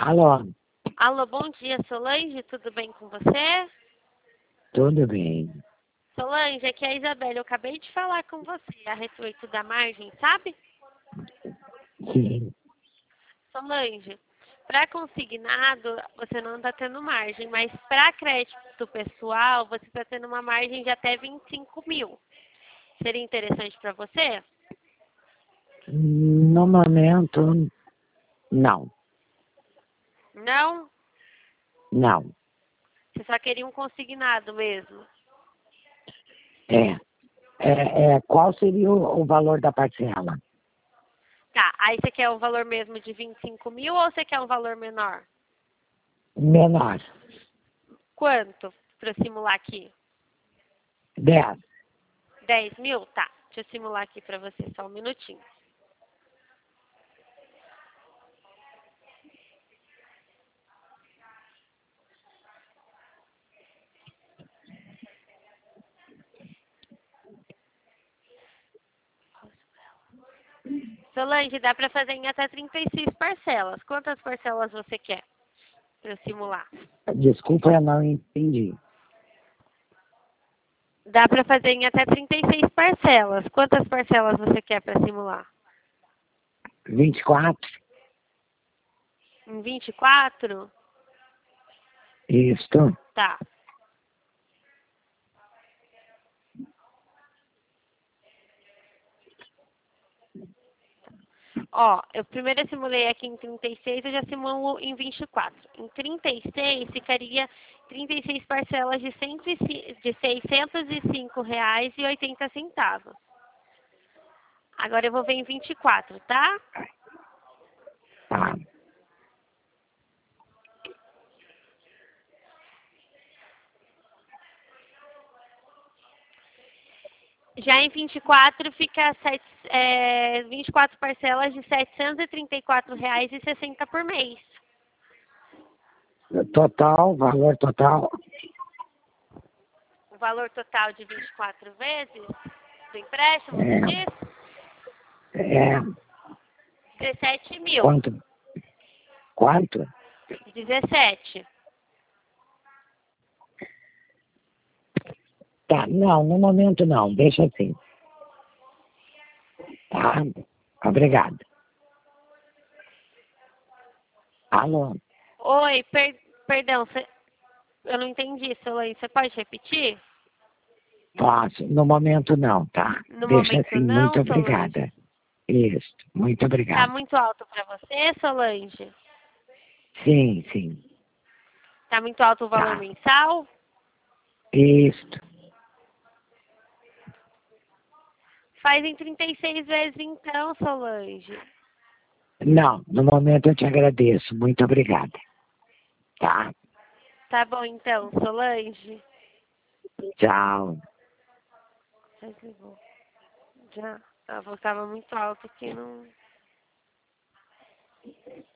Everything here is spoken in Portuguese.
Alô, Alô, bom dia, Solange, tudo bem com você? tudo bem? Solange, aqui é a Isabela, eu acabei de falar com você a respeito da margem, sabe? Sim. Solange, para consignado você não está tendo margem, mas para crédito pessoal você está tendo uma margem de até 25 mil. Seria interessante para você? No momento, não. Não? Não. Você só queria um consignado mesmo? É. Qual seria o valor da parcela? Tá, aí você quer o valor mesmo de 25 mil ou você quer um valor menor? Menor. Quanto? Para simular aqui. 10. 10 mil? Tá, deixa eu simular aqui para você, só um minutinho. Solange, dá para fazer em até 36 parcelas. Quantas parcelas você quer para eu simular? Desculpa, eu não entendi. Dá para fazer em até 36 parcelas. Quantas parcelas você quer para simular? 24? Em 24? Isto. Tá. Ó, eu primeiro simulei aqui em 36, eu já simulo em 24. Em 36 ficaria 36 parcelas de, de R$ 605,80. Agora eu vou ver em 24, tá? Tá. Já em 24 fica 24 parcelas de R$ 734,60 por mês. Total, valor total. O valor total de 24 vezes do empréstimo, você É, diz? é, 17 mil. quanto? Quanto? 17. Tá, não, no momento não, deixa assim. Tá? Obrigado. Alô, Oi, perdão, eu não entendi, Solange. Você pode repetir? posso? No momento não, tá? No Deixa momento assim, muito não, Solange. obrigada. Isso, muito Tá obrigado. muito alto para você, Solange? Sim, sim, Tá muito alto o valor tá. mensal? Isso. Faz em 36 vezes então, Solange. Não, no momento eu te agradeço, muito obrigada. Tá? Tá bom então, Solange. Tchau. Já desligou. Já. A voz estava muito alta aqui, não.